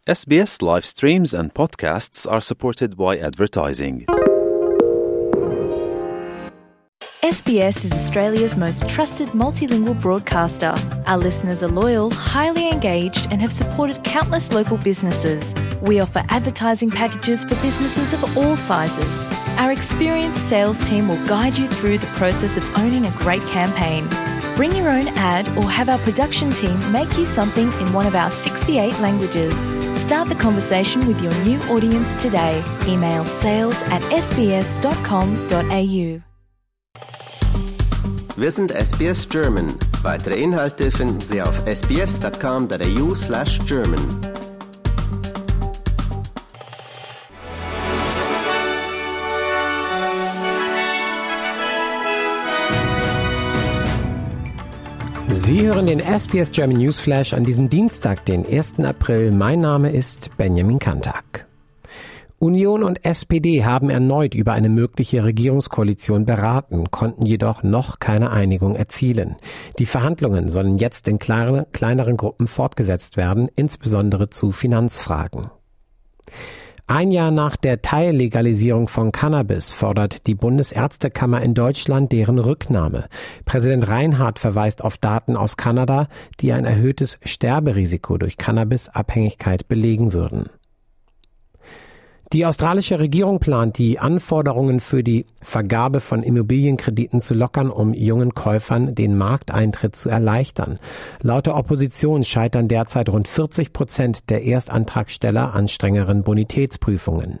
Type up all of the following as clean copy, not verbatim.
SBS live streams and podcasts are supported by advertising. SBS is Australia's most trusted multilingual broadcaster. Our listeners are loyal, highly engaged, and have supported countless local businesses. We offer advertising packages for businesses of all sizes. Our experienced sales team will guide you through the process of owning a great campaign. Bring your own ad or have our production team make you something in one of our 68 languages. Start the conversation with your new audience today. Email sales@sbs.com.au. Wir sind SBS German. Weitere Inhalte finden Sie auf sbs.com.au/German. Sie hören den SBS German Newsflash an diesem Dienstag, den 1. April. Mein Name ist Benjamin Kantak. Union und SPD haben erneut über eine mögliche Regierungskoalition beraten, konnten jedoch noch keine Einigung erzielen. Die Verhandlungen sollen jetzt in kleineren Gruppen fortgesetzt werden, insbesondere zu Finanzfragen. Ein Jahr nach der Teillegalisierung von Cannabis fordert die Bundesärztekammer in Deutschland deren Rücknahme. Präsident Reinhardt verweist auf Daten aus Kanada, die ein erhöhtes Sterberisiko durch Cannabisabhängigkeit belegen würden. Die australische Regierung plant, die Anforderungen für die Vergabe von Immobilienkrediten zu lockern, um jungen Käufern den Markteintritt zu erleichtern. Laut der Opposition scheitern derzeit rund 40% der Erstantragsteller an strengeren Bonitätsprüfungen.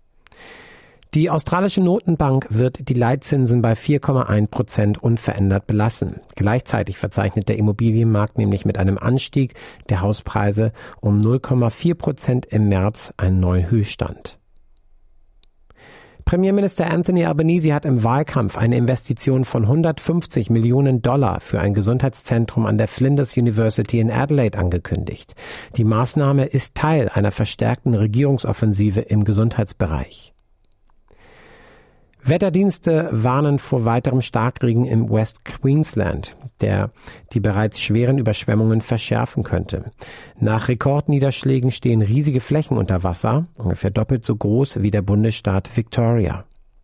Die australische Notenbank wird die Leitzinsen bei 4,1% unverändert belassen. Gleichzeitig verzeichnet der Immobilienmarkt nämlich mit einem Anstieg der Hauspreise um 0,4% im März einen neuen Höchststand. Premierminister Anthony Albanese hat im Wahlkampf eine Investition von $150 Millionen für ein Gesundheitszentrum an der Flinders University in Adelaide angekündigt. Die Maßnahme ist Teil einer verstärkten Regierungsoffensive im Gesundheitsbereich. Wetterdienste warnen vor weiterem Starkregen im West Queensland, der die bereits schweren Überschwemmungen verschärfen könnte. Nach Rekordniederschlägen stehen riesige Flächen unter Wasser, ungefähr doppelt so groß wie der Bundesstaat Victoria.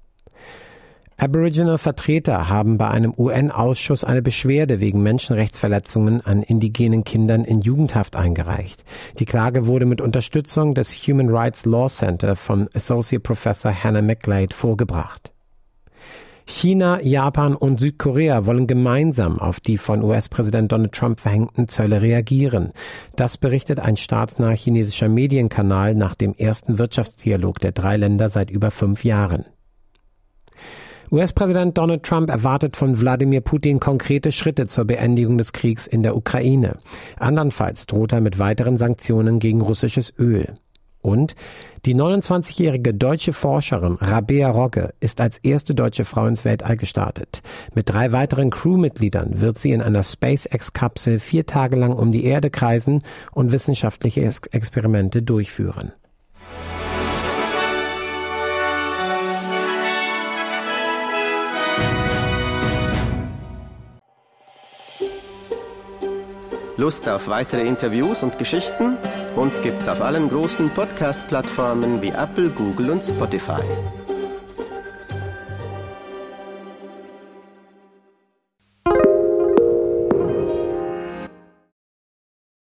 Aboriginal-Vertreter haben bei einem UN-Ausschuss eine Beschwerde wegen Menschenrechtsverletzungen an indigenen Kindern in Jugendhaft eingereicht. Die Klage wurde mit Unterstützung des Human Rights Law Center von Associate Professor Hannah McGlade vorgebracht. China, Japan und Südkorea wollen gemeinsam auf die von US-Präsident Donald Trump verhängten Zölle reagieren. Das berichtet ein staatsnaher chinesischer Medienkanal nach dem ersten Wirtschaftsdialog der drei Länder seit über 5 Jahren. US-Präsident Donald Trump erwartet von Wladimir Putin konkrete Schritte zur Beendigung des Kriegs in der Ukraine. Andernfalls droht er mit weiteren Sanktionen gegen russisches Öl. Und die 29-jährige deutsche Forscherin Rabea Rogge ist als erste deutsche Frau ins Weltall gestartet. Mit 3 weiteren Crewmitgliedern wird sie in einer SpaceX-Kapsel 4 Tage lang um die Erde kreisen und wissenschaftliche Experimente durchführen. Lust auf weitere Interviews und Geschichten? Uns gibt's auf allen großen Podcast-Plattformen wie Apple, Google und Spotify.